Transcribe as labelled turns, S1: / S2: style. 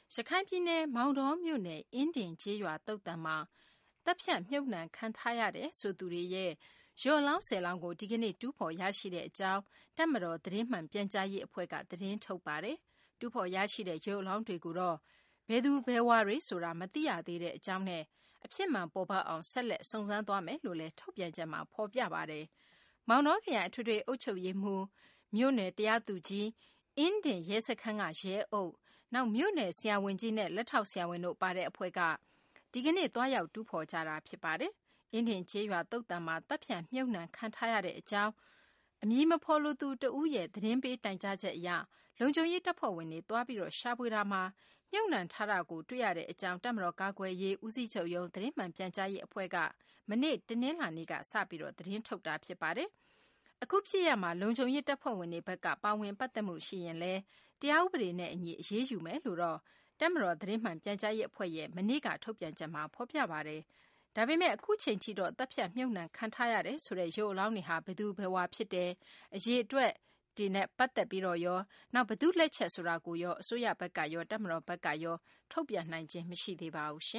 S1: ရခိုင်ပြည်နယ်မောင်တောမြို့နယ်အင်းဒင်ကျေးရွာသုတ်တံမှာတပ်ဖြတ်မြုပ်နှံခံထားရတဲ့ဆိုသူတွေရဲ့ရုပ်အလောင်း10 လောင်းကိုဒီကနေ့တူးဖော်ရရှိတဲ့အကြောင်းတပ်မတော်သတင်းမှန်ပြန်ကြားရေးအဖွဲ့ကသတင်းထုတ်ပါတယ်။တူးဖော်ရရှိတဲ့ရုပ်အလောင်းတွေကိုတော့ဘယ်သူဘယ်ဝါတွေဆိုတာမသိရသေးတဲ့အကြောင်းနဲ့အဖြစ်မှန်ပေါ်ပေါက်အောင်ဆက်လက်စုံစမ်းသွားမယ်လို့လည်းထုတ်ပြန်ချက်မှာဖော်ပြပါတယ်။မောင်တောခရိုင်အထွေထွေအုပ်ချုပ်ရေးမှူးမြို့နယ်တရားသူကြီးအင်းဒင်ရဲစခန်းကရဲအုပ်နောက်မြို့နယ်ဆရာဝန်ကြီးနဲ့လက်ထောက်ဆရာဝန်တို့ပါတဲ့အဖွဲ့ကဒီကနေ့သွားရောက်တူးဖော်ကြတာဖြစ်ပါတယ်။အင်းဒင်ကျေးရွာသုတ်တံမှာတပ်ဖြတ်မြုပ်နှံခံထားရတဲ့အကြောင်းအမည်မဖော်လိုသူတဦးရဲ့သတင်းပေးတိုင်ကြားချက်အရလုံခြုံရေးတပ်ဖွဲ့ဝင်တွေသွားပြီးရှာဖွေတာမှာမြုပ်နှံထားတာကိုတွေ့ရတဲ့အကြောင်းတပ်မတော်ကာကွယ်ရေးဦးစီးချုပ်ရုံးသတင်းမှန်ပြန်ကြားရေးအဖွဲ့ကမနေ့တနင်္လာနေ့ကစပြီးသတင်းထုတ်တာဖြစ်ပါတယ်။အခုဖြစ်ရမှာလုံခြုံရေးတပ်ဖွဲ့ဝင်တွေဘက်ကပါဝင်ပတ်သက်မှုရှိရင်လည်းတရားဥပဒေနဲ့အညီအရေးယူမယ်လို့တော့တပ်မတော်သတင်းမှန်ပြန်ကြားရေးအဖွဲ့ရဲ့မနေ့ကထုတ်ပြန်ချက်မှာဖော်ပြပါတယ်။ဒါပေမဲ့အခုချိန်ထိတော့တပ်ဖြတ်မြုပ်နှံခံထားရတယ်ဆိုတဲ့ရုပ်အလောင်းတွေဟာဘယ်သူဘယ်ဝါဖြစ်တယ်အရေးအတွက်ဒီနဲ့ပတ်သက်ပြီးတော့ရောနောက်ဘယ်သူလက်ချက်ဆိုတာကိုရောအစိုးရဘက်ကရောတပ်မတော်ဘက်ကရောထုတ်ပြန်နိုင်ခြင်းမရှိသေးပါဘူးရှ